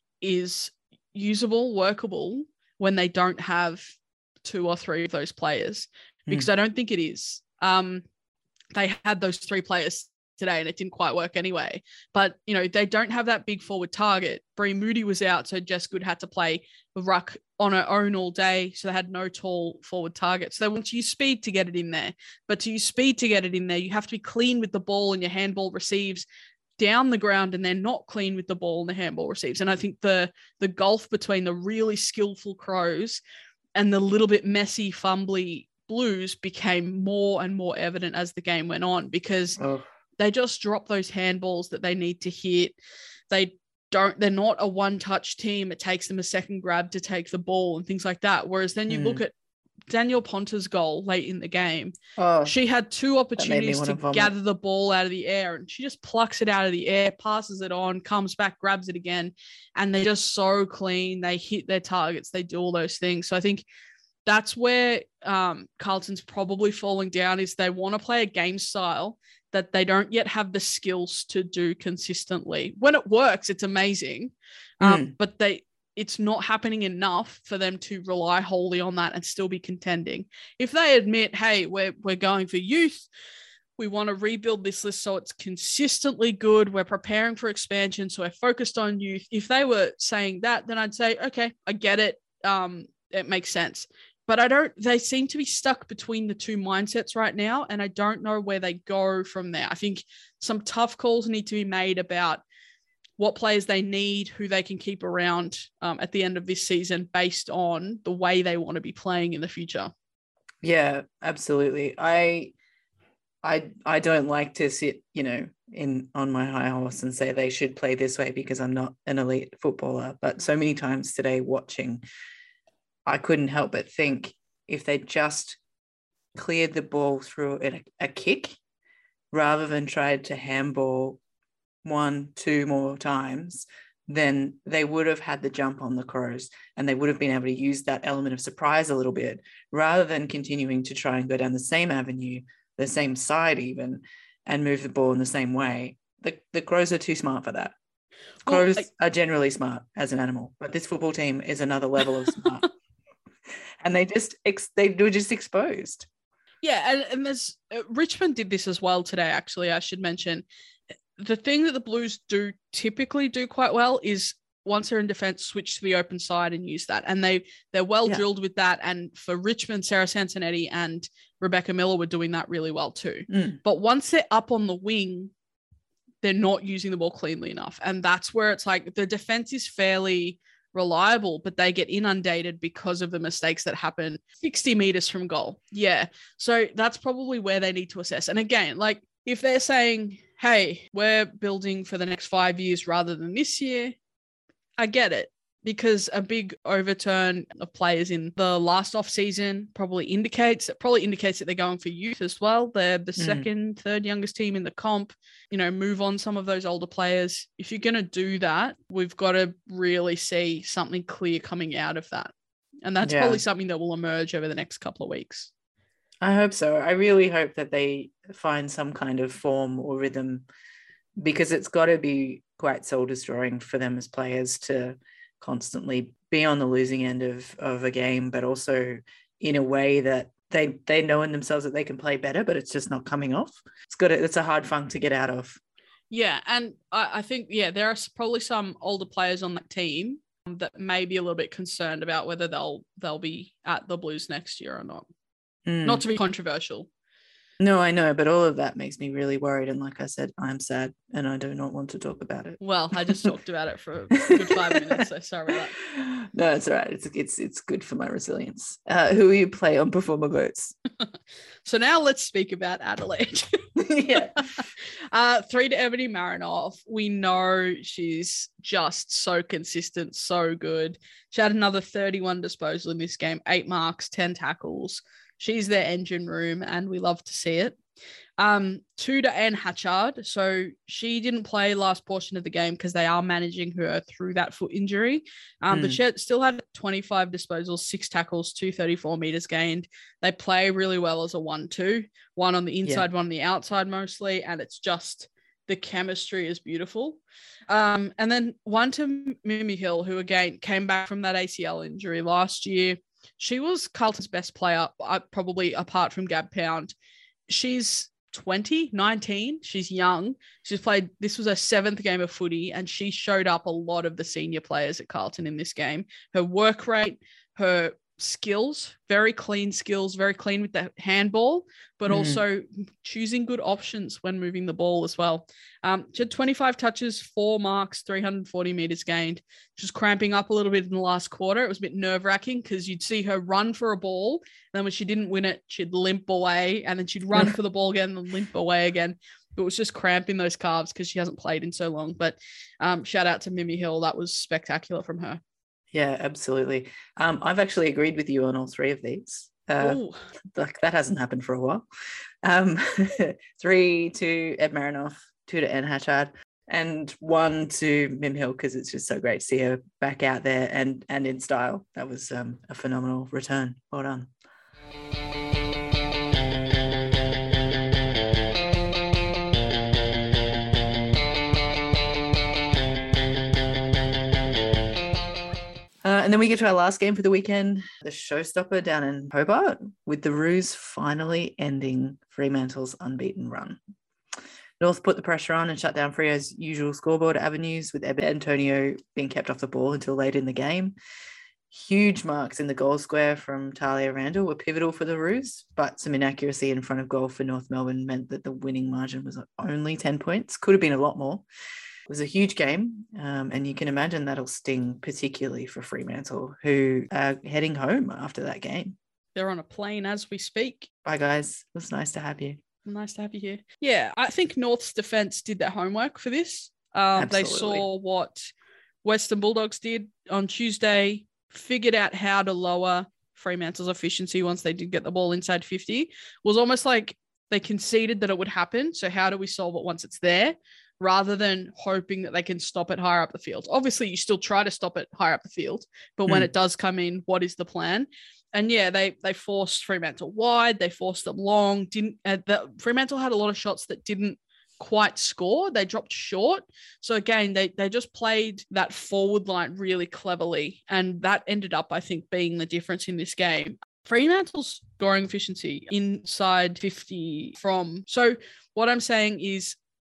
is usable, workable when they don't have two or three of those players, because mm. I don't think it is. Um, they had those three players today and it didn't quite work anyway. But, you know, they don't have that big forward target. Bree Moody was out, so Jess Good had to play the ruck on her own all day, so they had no tall forward targets. So they want to use speed to get it in there. But to use speed to get it in there, you have to be clean with the ball and your handball receives down the ground, and they're not clean with the ball and the handball receives. And I think the the gulf between the really skillful Crows and the little bit messy, fumbly Blues became more and more evident as the game went on, because oh. they just drop those handballs that they need to hit. They don't, they're not a one-touch team. It takes them a second grab to take the ball and things like that. Whereas then you mm. look at Danielle Ponta's goal late in the game. Oh, she had two opportunities to vomit. gather the ball out of the air, and she just plucks it out of the air, passes it on, comes back, grabs it again. And they're just so clean. They hit their targets. They do all those things. So I think that's where um, Carlton's probably falling down, is they want to play a game style that they don't yet have the skills to do consistently. When it works, it's amazing. Mm. Um, but they, it's not happening enough for them to rely wholly on that and still be contending. If they admit, hey, we're, we're going for youth, we want to rebuild this list so it's consistently good, we're preparing for expansion, so we're focused on youth. If they were saying that, then I'd say, okay, I get it. Um, it makes sense. But I don't, they seem to be stuck between the two mindsets right now, and I don't know where they go from there. I think some tough calls need to be made about what players they need, who they can keep around um, at the end of this season based on the way they want to be playing in the future. Yeah, absolutely. I, I, I don't like to sit, you know, in on my high horse and say they should play this way because I'm not an elite footballer. But so many times today watching, I couldn't help but think if they just cleared the ball through a, a kick rather than tried to handball one, two more times, then they would have had the jump on the Crows and they would have been able to use that element of surprise a little bit rather than continuing to try and go down the same avenue, the same side even, and move the ball in the same way. The, the Crows are too smart for that. Crows well, I, are generally smart as an animal, but this football team is another level of smart. And they just ex- they were just exposed. Yeah, and, and there's uh, Richmond did this as well today. Actually, I should mention, the thing that the Blues do typically do quite well is once they're in defense, switch to the open side and use that. And they, they're well Yeah. drilled with that. And for Richmond, Sarah Sansonetti and Rebecca Miller were doing that really well too. Mm. But once they're up on the wing, they're not using the ball cleanly enough. And that's where it's like the defense is fairly reliable, but they get inundated because of the mistakes that happen sixty meters from goal. Yeah. So that's probably where they need to assess. And again, like if they're saying, hey, we're building for the next five years rather than this year, I get it, because a big overturn of players in the last off season probably indicates it probably indicates that they're going for youth as well. They're the mm. second, third youngest team in the comp. You know, move on some of those older players. If you're going to do that, we've got to really see something clear coming out of that. And that's yeah. probably something that will emerge over the next couple of weeks. I hope so. I really hope that they find some kind of form or rhythm, because it's got to be quite soul destroying for them as players to constantly be on the losing end of, of a game, but also in a way that they they know in themselves that they can play better, but it's just not coming off. It's got to, it's a hard funk to get out of. Yeah, and I, I think yeah, there are probably some older players on that team that may be a little bit concerned about whether they'll they'll be at the Blues next year or not. Mm. Not to be controversial. No, I know, but all of that makes me really worried. And like I said, I'm sad and I do not want to talk about it. Well, I just talked about it for a good five minutes, so sorry about that. No, it's all right. It's it's it's good for my resilience. Uh, who will you play on performer votes? So now let's speak about Adelaide. yeah. Uh, three to Ebony Marinoff. We know she's just so consistent, so good. She had another thirty-one disposal in this game, eight marks, ten tackles. She's their engine room, and we love to see it. Um, two to Anne Hatchard. So she didn't play last portion of the game because they are managing her through that foot injury. Um, mm. But she had, still had twenty-five disposals, six tackles, two thirty-four meters gained. They play really well as a one two, one on the inside, yeah. one on the outside mostly. And it's just the chemistry is beautiful. Um, and then one to Mimi Hill, who again came back from that A C L injury last year. She was Carlton's best player, uh, probably apart from Gab Pound. She's twenty, nineteen. She's young. She's played, this was her seventh game of footy, and she showed up a lot of the senior players at Carlton in this game. Her work rate, her skills, very clean skills, very clean with the handball, but mm. also choosing good options when moving the ball as well. Um, she had twenty-five touches, four marks, three hundred forty meters gained. She was cramping up a little bit in the last quarter. It was a bit nerve-wracking because you'd see her run for a ball, and then when she didn't win it, she'd limp away, and then she'd run for the ball again and limp away again. It was just cramping those calves because she hasn't played in so long. But um, shout out to Mimi Hill. That was spectacular from her. Yeah, absolutely. Um, I've actually agreed with you on all three of these. Uh, like that hasn't happened for a while. Um, three to Ed Marinoff, two to Anne Hatchard, and one to Mim Hill because it's just so great to see her back out there and and in style. That was um, a phenomenal return. Well done. Uh, and then we get to our last game for the weekend, the showstopper down in Hobart, with the Roos finally ending Fremantle's unbeaten run. North put the pressure on and shut down Freo's usual scoreboard avenues, with Antonio being kept off the ball until late in the game. Huge marks in the goal square from Talia Randall were pivotal for the Roos, but some inaccuracy in front of goal for North Melbourne meant that the winning margin was only ten points. Could have been a lot more. It was a huge game, um, and you can imagine that'll sting particularly for Fremantle, who are heading home after that game. They're on a plane as we speak. Bye, guys. It was nice to have you. Nice to have you here. Yeah, I think North's defence did their homework for this. Um, they saw what Western Bulldogs did on Tuesday, figured out how to lower Fremantle's efficiency once they did get the ball inside fifty. It was almost like they conceded that it would happen. So how do we solve it once it's there? Rather than hoping that they can stop it higher up the field. Obviously, you still try to stop it higher up the field, but when mm. it does come in, what is the plan? And yeah, they they forced Fremantle wide, they forced them long. Didn't uh, the, Fremantle had a lot of shots that didn't quite score. They dropped short. So again, they they just played that forward line really cleverly, and that ended up, I think, being the difference in this game. Fremantle's scoring efficiency inside fifty from. So what I'm saying is,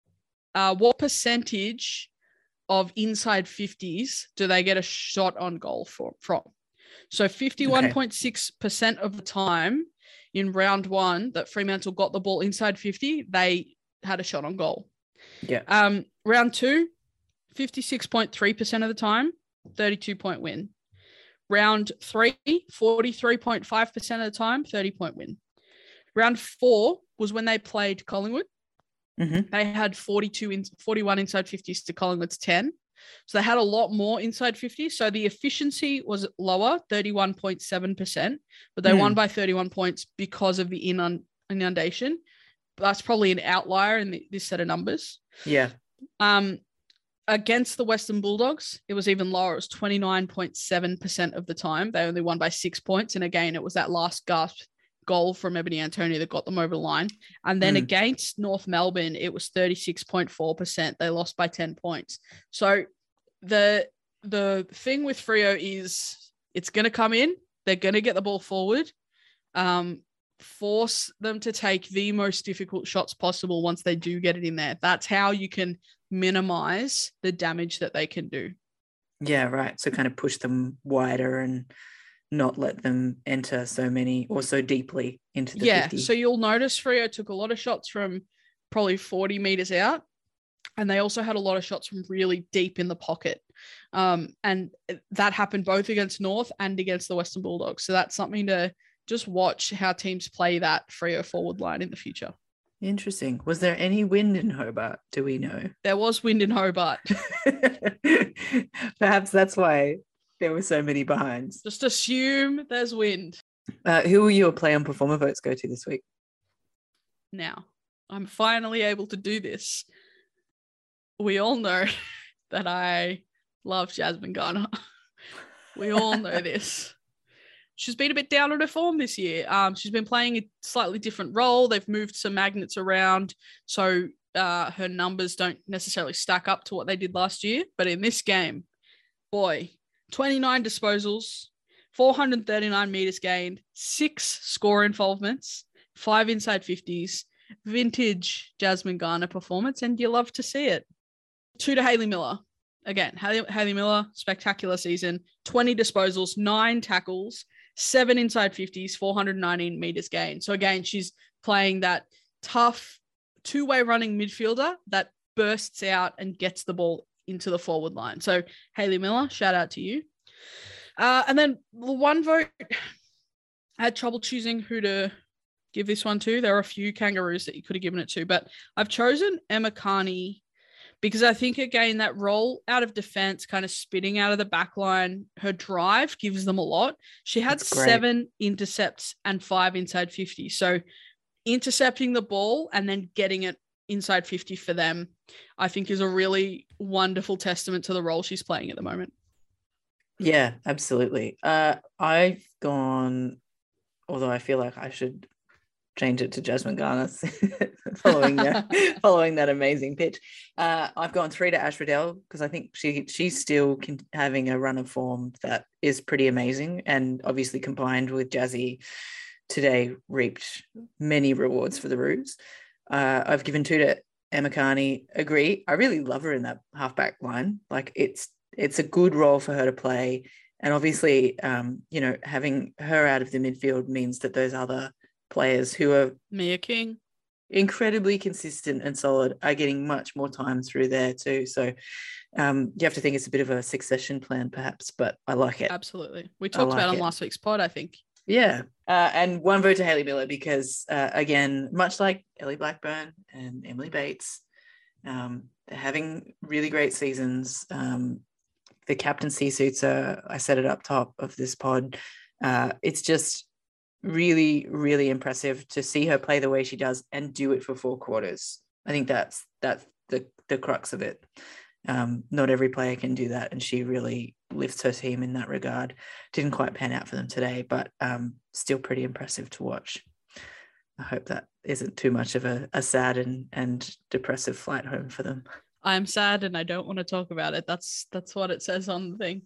Uh, what percentage of inside fifties do they get a shot on goal for, from? So fifty-one point six percent okay. of the time in round one that Fremantle got the ball inside fifty, they had a shot on goal. Yeah. Um, round two, fifty-six point three percent of the time, thirty-two point win. Round three, forty-three point five percent of the time, thirty point win. Round four was when they played Collingwood. Mm-hmm. They had forty-two in, forty-one inside fifties to Collingwood's ten. So they had a lot more inside fifty. So the efficiency was lower, thirty-one point seven percent, but they mm. won by thirty-one points because of the inundation. That's probably an outlier in the, this set of numbers. Yeah. Um, against the Western Bulldogs, it was even lower. It was twenty-nine point seven percent of the time. They only won by six points. And again, it was that last gasp goal from Ebony Antonio that got them over the line. And then mm. against North Melbourne, it was thirty-six point four percent. They lost by ten points. So the the thing with Freo is it's going to come in. They're going to get the ball forward. Um, force them to take the most difficult shots possible once they do get it in there. That's how you can minimize the damage that they can do. Yeah, right. So kind of push them wider and not let them enter so many or so deeply into the yeah, fifty. So you'll notice Freo took a lot of shots from probably forty meters out, and they also had a lot of shots from really deep in the pocket. Um, and that happened both against North and against the Western Bulldogs. So that's something to just watch how teams play that Freo forward line in the future. Interesting. Was there any wind in Hobart? Do we know? There was wind in Hobart. Perhaps that's why there were so many behinds. Just assume there's wind. Uh, who will your play on performer votes go to this week? Now, I'm finally able to do this. We all know that I love Jasmine Garner. We all know this. She's been a bit down on her form this year. Um, she's been playing a slightly different role. They've moved some magnets around, so uh, her numbers don't necessarily stack up to what they did last year. But in this game, boy, twenty-nine disposals, four hundred thirty-nine meters gained, six score involvements, five inside fifties, vintage Jasmine Garner performance, and you love to see it. Two to Hayley Miller. Again, Hayley, Hayley Miller, spectacular season, twenty disposals, nine tackles, seven inside fifties, four hundred nineteen meters gained. So again, she's playing that tough two-way running midfielder that bursts out and gets the ball into the forward line. So Hayley Miller, shout out to you. Uh, and then the one vote, I had trouble choosing who to give this one to. There are a few Kangaroos that you could have given it to, but I've chosen Emma Carney because I think, again, that role out of defense, kind of spitting out of the back line, her drive gives them a lot. She had seven intercepts and five inside fifty. So intercepting the ball and then getting it inside fifty for them, I think is a really wonderful testament to the role she's playing at the moment. Yeah, absolutely. Uh, I've gone, although I feel like I should change it to Jasmine Garner following that following that amazing pitch. Uh, I've gone three to Ash Riddell because I think she she's still can, having a run of form that is pretty amazing, and obviously combined with Jazzy today reaped many rewards for the Roos. Uh, I've given two to Emma Carney. Agree. I really love her in that halfback line. Like it's it's a good role for her to play, and obviously, um, you know, having her out of the midfield means that those other players who are Mia King, incredibly consistent and solid, are getting much more time through there too. So um, you have to think it's a bit of a succession plan, perhaps, but I like it. Absolutely. We talked like about it on last week's pod, I think. Yeah. Uh, and one vote to Hayley Miller because, uh, again, much like Ellie Blackburn and Emily Bates, um, they're having really great seasons. Um, the captaincy suits are, I said it up top of this pod. Uh, it's just really, really impressive to see her play the way she does and do it for four quarters. I think that's that's the, the crux of it. Um, not every player can do that, and she really lifts her team in that regard. Didn't quite pan out for them today, but um, still pretty impressive to watch. I hope that isn't too much of a, a sad and, and depressive flight home for them. I'm sad and I don't want to talk about it. That's that's what it says on the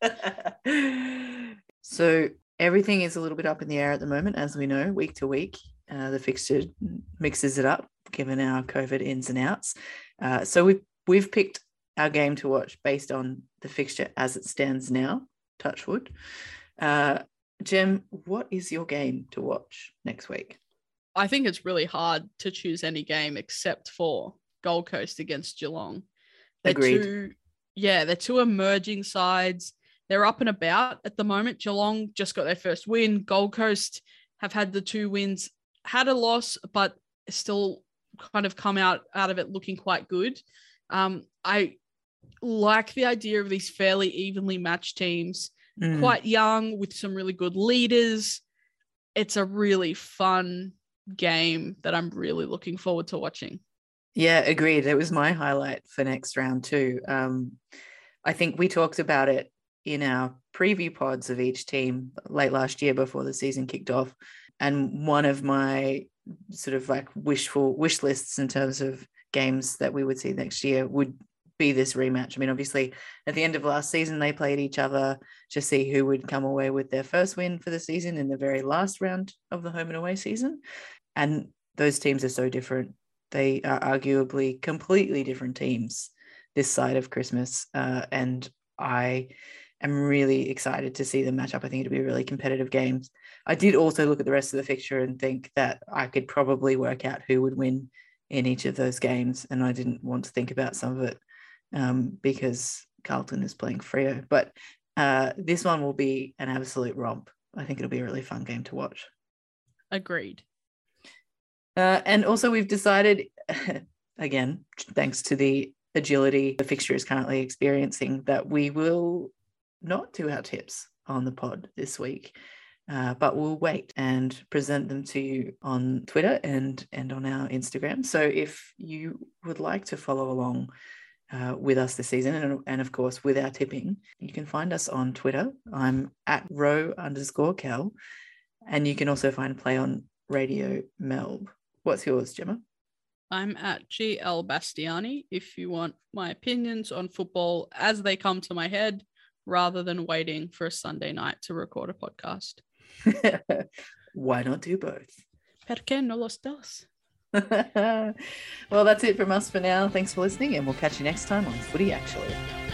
thing. So everything is a little bit up in the air at the moment, as we know, week to week. Uh, the fixture mixes it up given our COVID ins and outs. Uh, so we've, we've picked our game to watch based on the fixture as it stands now, touch wood. Uh, Jem, what is your game to watch next week? I think it's really hard to choose any game except for Gold Coast against Geelong. They're Agreed. Two, yeah, they're two emerging sides. They're up and about at the moment. Geelong just got their first win. Gold Coast have had the two wins, had a loss, but still kind of come out, out of it looking quite good. Um, I like the idea of these fairly evenly matched teams, mm. quite young with some really good leaders. It's a really fun game that I'm really looking forward to watching. Yeah, agreed. It was my highlight for next round too. Um, I think we talked about it in our preview pods of each team late last year before the season kicked off. And one of my sort of like wishful wish lists in terms of games that we would see next year would be this rematch. I mean, obviously at the end of last season, they played each other to see who would come away with their first win for the season in the very last round of the home and away season. And those teams are so different. They are arguably completely different teams this side of Christmas. Uh, and I am really excited to see them match up. I think it'll be really competitive games. I did also look at the rest of the fixture and think that I could probably work out who would win in each of those games. And I didn't want to think about some of it um, because Carlton is playing Freo. But uh, this one will be an absolute romp. I think it'll be a really fun game to watch. Agreed. Uh, and also we've decided, again, thanks to the agility the fixture is currently experiencing, that we will not do our tips on the pod this week, uh, but we'll wait and present them to you on Twitter and, and on our Instagram. So if you would like to follow along uh, with us this season, and, and of course with our tipping, you can find us on Twitter. I'm at row underscore Cal, and you can also find Play on Radio Melb. What's yours, Gemma? I'm at G L Bastiani if you want my opinions on football as they come to my head, rather than waiting for a Sunday night to record a podcast. Why not do both? ¿Por qué no los dos? Well, that's it from us for now. Thanks for listening, and we'll catch you next time on Footy Actually.